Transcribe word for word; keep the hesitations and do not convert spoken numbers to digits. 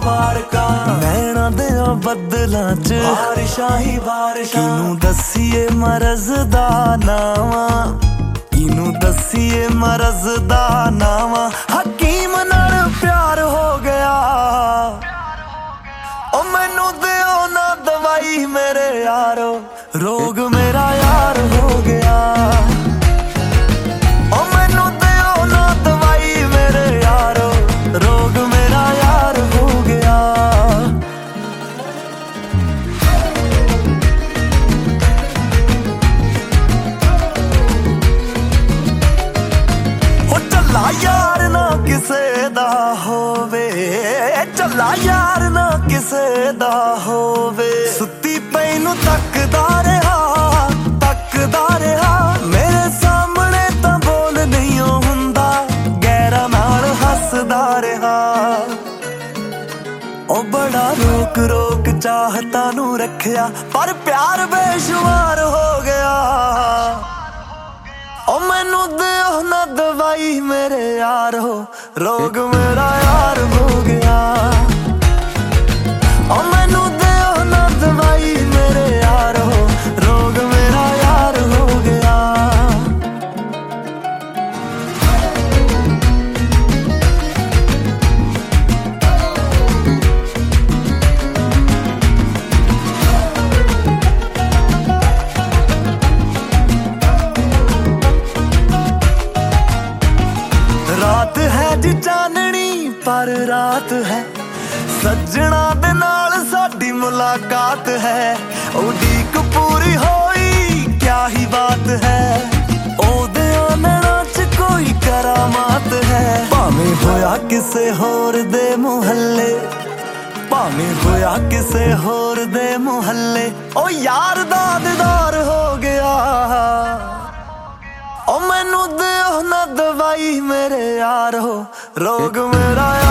मुबारका नैना दे बदलां च बारिशां ही बारिशां किनू दसीए मरज़ दा नावा किनू दसीए मरज़ दा नावा हकीम नाल प्यार हो गया ओ मैनू दिओ ना दवाई मेरे यारो रोग मेरा यार हो गया ओ मैनू दिओ ना दवाई मेरे यारो रोग मेरा यार हो गया हो चला यार ना किसे दा होवे चला यार ना किसे दा होवे सुत्ती पई नू तकदा रहा तकदा रहा मेरे सामने तां बोल नहीं हुंदा गैरा नाल हसदा रहा ओ बड़ा रोक रोक चाहता नू रखिया पर प्यार बेशुमार हो गया ओ मैनू दिओ ना दवाई मेरे यार हो रोग मेरा यार हो गया ओ मैनू दिओ ना दवाई मेरे यार हो रोग मेरा यार हो गया रात है जी चांदनी पर रात है सजना दे नाल साडी मुलाकात है उड़ीक पूरी होई क्या ही बात है ओदे नैना च कोई करामात है भावें होया किसे होर दे मुहल्ले भावें होया किसे होर दे मुहल्ले ओ यार दा दीदार हो गया ओ मैनू दिओ ना दवाई मेरे यार हो रोग मेरा